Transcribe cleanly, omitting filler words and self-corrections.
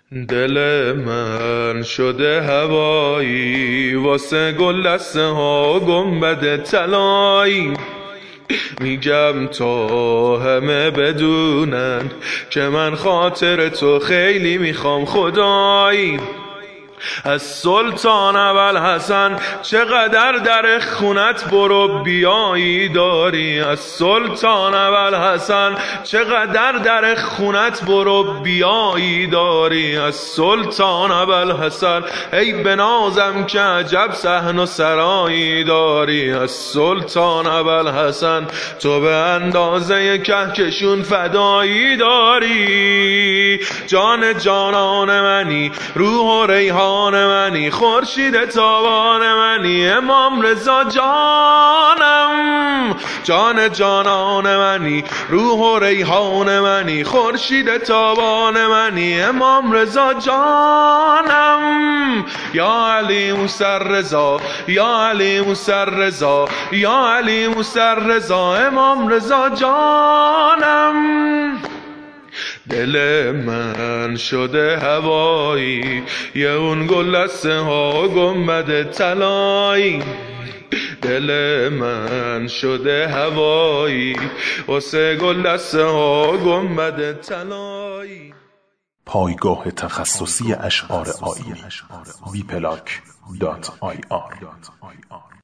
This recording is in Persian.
دل من شده هوایی واسه گل دسته ها گنبد طلایی. میگم تا همه بدونن که من خاطر تو خیلی میخوام خدایی. از سلطان ابوالحسن چقدر در خونت برو بیایی داری. از سلطان ابوالحسن چقدر در خونت برو بیایی داری. از سلطان ابوالحسن ای بنازم که عجب صحن و سرایی داری. از سلطان ابوالحسن تو به اندازه کهکشون فدایی داری. جان جانان منی، روح و ریحان منی، خورشید تابان منی، امام رضا جانم. جان جانان منی، روح و ریحان منی، خورشید تابان منی، امام رضا جانم. یا علی موسی رضا، یا علی موسی رضا، یا علی موسی رضا، امام رضا جانم. دل من شده هوایی یه اون گل دسته ها گنبد طلایی. دل من شده هوایی واسه گل دسته ها گنبد طلایی. پایگاه تخصصی اشعار آیینی wplac.ir